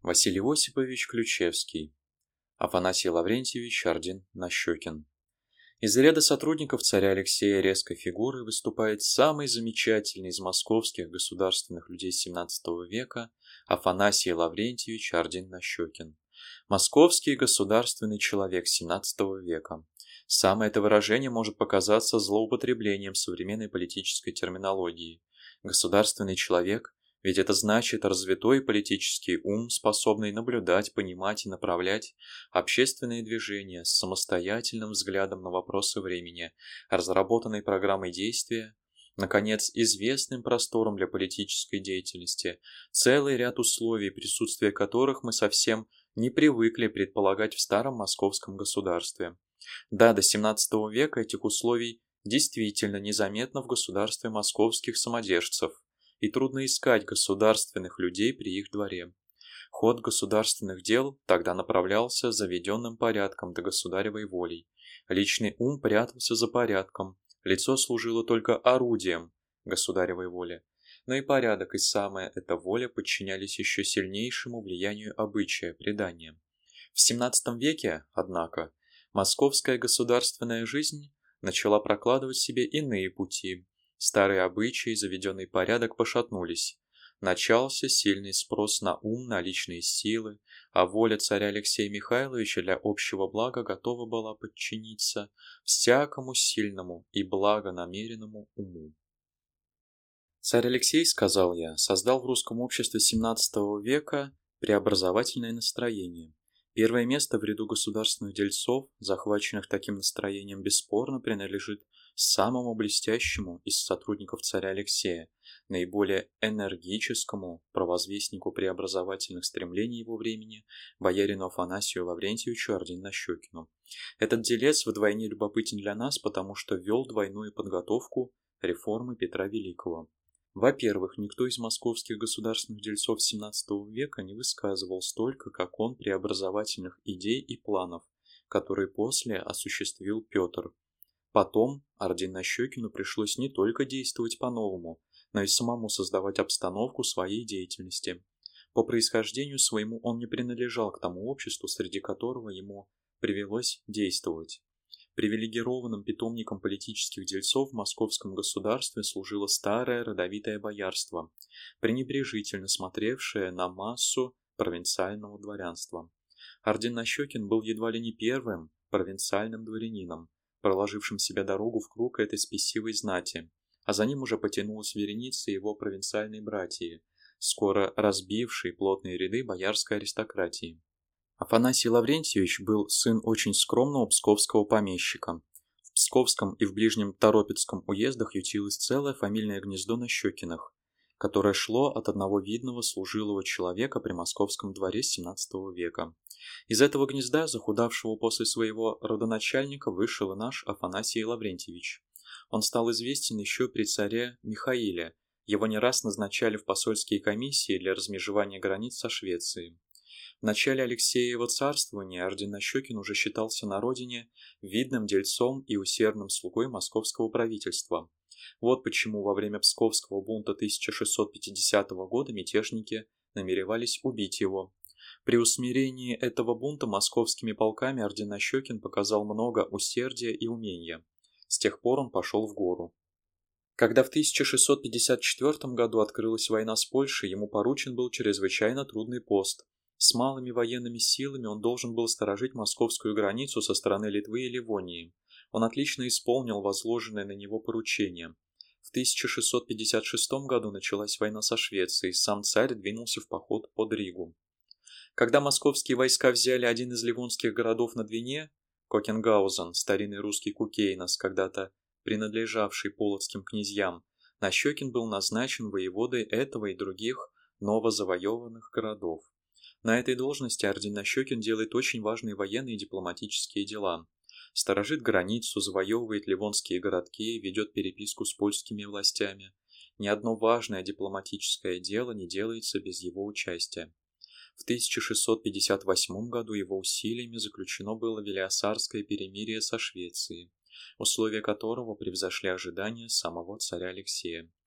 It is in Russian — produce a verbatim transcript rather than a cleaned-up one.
Василий Осипович Ключевский, Афанасий Лаврентьевич Ордин-Нащекин. Из ряда сотрудников царя Алексея резкой фигурой выступает самый замечательный из московских государственных людей семнадцатого века Афанасий Лаврентьевич Ордин-Нащекин. Московский государственный человек семнадцатого века. Самое это выражение может показаться злоупотреблением современной политической терминологии. Государственный человек, ведь это значит развитой политический ум, способный наблюдать, понимать и направлять общественные движения с самостоятельным взглядом на вопросы времени, разработанной программой действия, наконец, известным простором для политической деятельности, целый ряд условий, присутствие которых мы совсем не привыкли предполагать в старом московском государстве. Да, до семнадцатого века этих условий действительно незаметно в государстве московских самодержцев, и трудно искать государственных людей при их дворе. Ход государственных дел тогда направлялся заведенным порядком до государевой волей. Личный ум прятался за порядком, лицо служило только орудием государевой воли. Но и порядок, и самая эта воля подчинялись еще сильнейшему влиянию обычая, предания. В семнадцатом веке, однако, московская государственная жизнь начала прокладывать себе иные пути. Старые обычаи и заведенный порядок пошатнулись. Начался сильный спрос на ум, на личные силы, а воля царя Алексея Михайловича для общего блага готова была подчиниться всякому сильному и благонамеренному уму. Царь Алексей, сказал я, создал в русском обществе семнадцатого века преобразовательное настроение. Первое место в ряду государственных дельцов, захваченных таким настроением, бесспорно принадлежит самому блестящему из сотрудников царя Алексея, наиболее энергическому провозвестнику преобразовательных стремлений его времени, боярину Афанасию Лаврентьевичу Ордин-Нащекину. Этот делец вдвойне любопытен для нас, потому что вел двойную подготовку реформы Петра Великого. Во-первых, никто из московских государственных дельцов семнадцатого века не высказывал столько, как он, преобразовательных идей и планов, которые после осуществил Петр. Потом Ордин-Нащекину пришлось не только действовать по-новому, но и самому создавать обстановку своей деятельности. По происхождению своему он не принадлежал к тому обществу, среди которого ему привелось действовать. Привилегированным питомником политических дельцов в московском государстве служило старое родовитое боярство, пренебрежительно смотревшее на массу провинциального дворянства. Ордин-Нащекин был едва ли не первым провинциальным дворянином, проложившим себе дорогу в круг этой спесивой знати, а за ним уже потянулась вереница его провинциальной братьи, скоро разбившей плотные ряды боярской аристократии. Афанасий Лаврентьевич был сын очень скромного псковского помещика. В Псковском и в ближнем Торопецком уездах ютилось целое фамильное гнездо Нащекиных, которое шло от одного видного служилого человека при московском дворе семнадцатого века. Из этого гнезда, захудавшего после своего родоначальника, вышел и наш Афанасий Лаврентьевич. Он стал известен еще при царе Михаиле. Его не раз назначали в посольские комиссии для размежевания границ со Швецией. В начале Алексеева царствования Ордин-Нащекин уже считался на родине видным дельцом и усердным слугой московского правительства. Вот почему во время Псковского бунта тысяча шестьсот пятидесятого года мятежники намеревались убить его. При усмирении этого бунта московскими полками Ордин-Нащекин показал много усердия и умения. С тех пор он пошел в гору. Когда в тысяча шестьсот пятьдесят четвёртом году открылась война с Польшей, ему поручен был чрезвычайно трудный пост. С малыми военными силами он должен был сторожить московскую границу со стороны Литвы и Ливонии. Он отлично исполнил возложенное на него поручение. В тысяча шестьсот пятьдесят шестом году началась война со Швецией, сам царь двинулся в поход под Ригу. Когда московские войска взяли один из ливонских городов на Двине, Кокенгаузен, старинный русский Кукейнос, когда-то принадлежавший полоцким князьям, Нащекин был назначен воеводой этого и других новозавоеванных городов. На этой должности Ордин-Нащекин делает очень важные военные и дипломатические дела. Сторожит границу, завоевывает ливонские городки, ведет переписку с польскими властями. Ни одно важное дипломатическое дело не делается без его участия. В тысяча шестьсот пятьдесят восьмом году его усилиями заключено было Велиосарское перемирие со Швецией, условия которого превзошли ожидания самого царя Алексея.